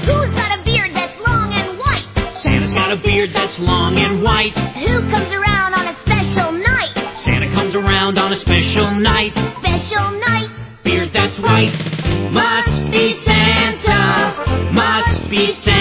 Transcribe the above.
Who's got a beard that's long and white? Santa's got a beard that's long and white. Who comes around on a special night? Santa comes around on a special night. Special night. Beard that's white. Must be Santa. Must be Santa.